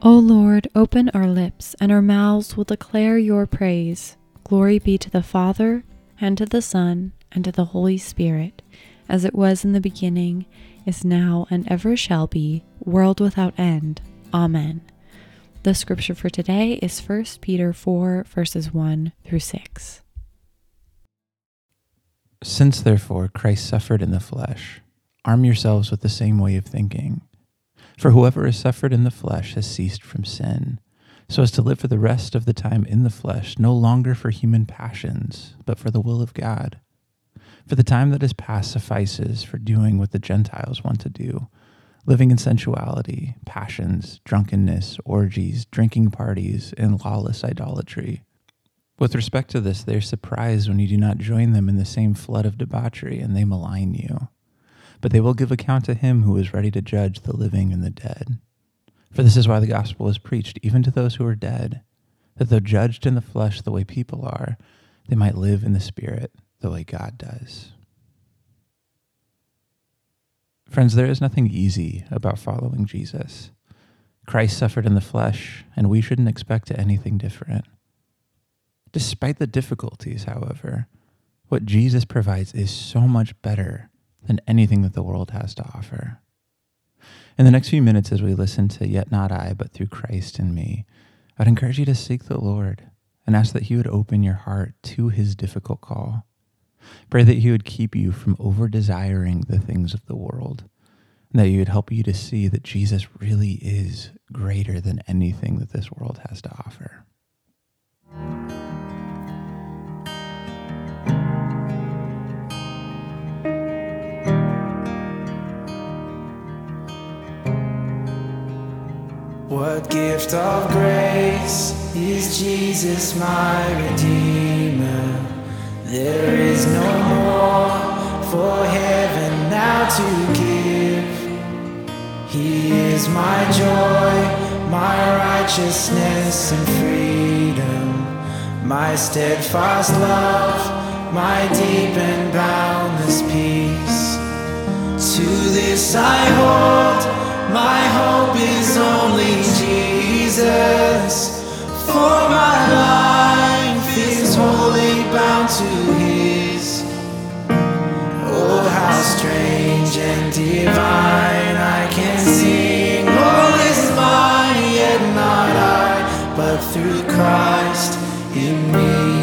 O Lord, open our lips, and our mouths will declare your praise. Glory be to the Father, and to the Son, and to the Holy Spirit, as it was in the beginning, is now, and ever shall be, world without end. Amen. The scripture for today is 1 Peter 4, verses 1 through 6. Since therefore Christ suffered in the flesh, arm yourselves with the same way of thinking. For whoever has suffered in the flesh has ceased from sin, so as to live for the rest of the time in the flesh, no longer for human passions, but for the will of God. For the time that is past suffices for doing what the Gentiles want to do, living in sensuality, passions, drunkenness, orgies, drinking parties, and lawless idolatry. With respect to this, they are surprised when you do not join them in the same flood of debauchery, and they malign you. But they will give account to him who is ready to judge the living and the dead. For this is why the gospel is preached even to those who are dead, that though judged in the flesh the way people are, they might live in the spirit the way God does. Friends, there is nothing easy about following Jesus. Christ suffered in the flesh, and we shouldn't expect anything different. Despite the difficulties, however, what Jesus provides is so much better than anything that the world has to offer. In the next few minutes, as we listen to Yet Not I, But Through Christ in Me, I'd encourage you to seek the Lord and ask that he would open your heart to his difficult call. Pray that he would keep you from over-desiring the things of the world, and that he would help you to see that Jesus really is greater than anything that this world has to offer. What gift of grace is Jesus my Redeemer? There is no more for heaven now to give. He is my joy, my righteousness and freedom, my steadfast love, my deep and boundless peace. To this I hold, my hope is only Jesus, for my life is wholly bound to his. Oh, how strange and divine, I can sing, all is mine, yet not I, but through Christ in me.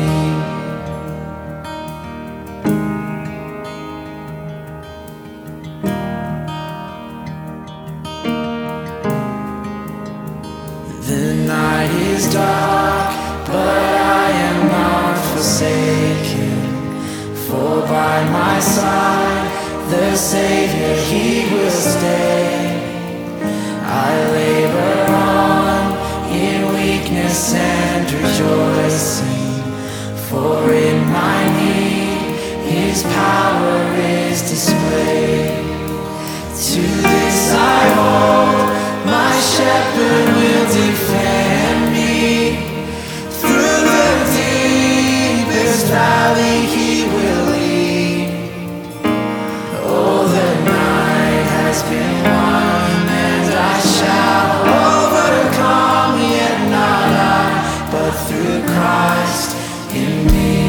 The night is dark, but I am not forsaken, for by my side the Savior, he will stay. I labor on in weakness and rejoicing, for in my need his power is displayed. To this I hold, my shepherd will defend me. Through the deepest valley he will lead. Oh, the night has been won, and I shall overcome, yet not I, but through Christ in me.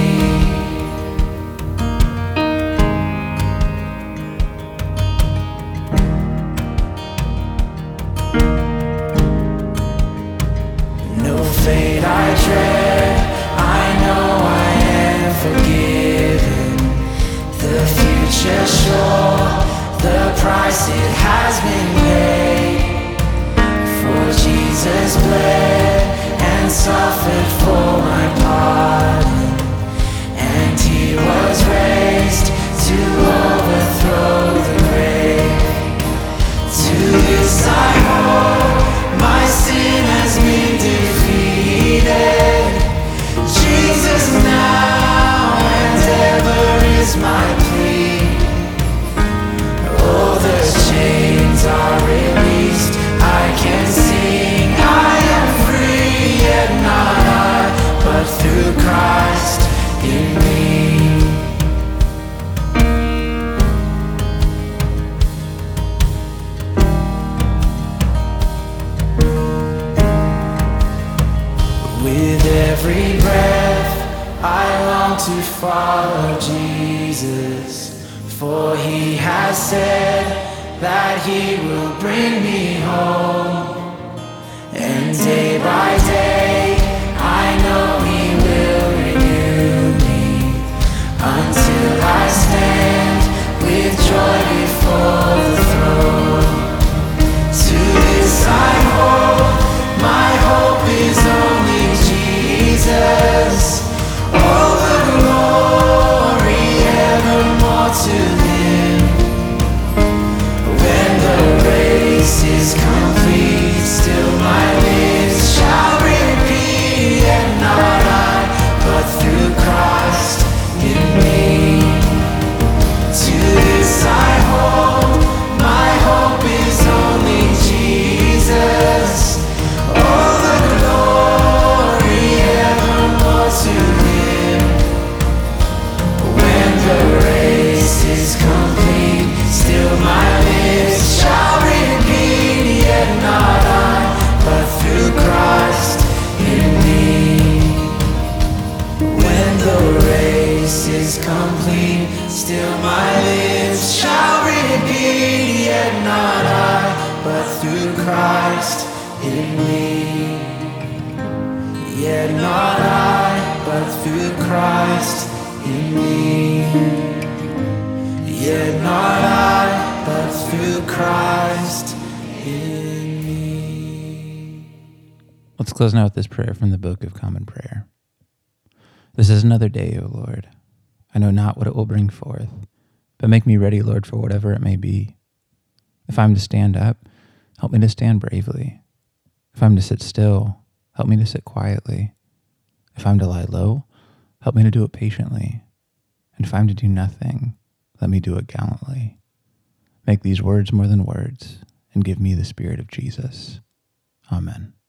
Fate I dread, I know I am forgiven. The future sure, the price it has been paid. For Jesus bled and suffered for my pardon, and he was raised to overthrow the grave. To this I hold, my sin has been defeated. Jesus now and ever is my plea. Oh, the chains are released, I can sing, I am free, yet not I, but through Christ in me. follow Jesus, for he has said that he will bring me home. And day by day, I know he will renew me, until I stand with joy before the throne. To this I hold, my hope is only Jesus. All the glory evermore to him. When the race is complete, still my lips shall repeat, yet not I, but through Christ in me. To this I hold, my hope is only Jesus. All the glory evermore to him. When the race is complete, still my lips shall repeat, yet not I, but through Christ in me. When the race is complete, still my lips shall repeat, yet not I, but through Christ in me. Yet not I, but through Christ in me. Yet not I, but through Christ in me. Let's close now with this prayer from the Book of Common Prayer. This is another day, O Lord. I know not what it will bring forth, but make me ready, Lord, for whatever it may be. If I'm to stand up, help me to stand bravely. If I'm to sit still, help me to sit quietly. If I'm to lie low, help me to do it patiently. And if I'm to do nothing, let me do it gallantly. Make these words more than words, and give me the Spirit of Jesus. Amen.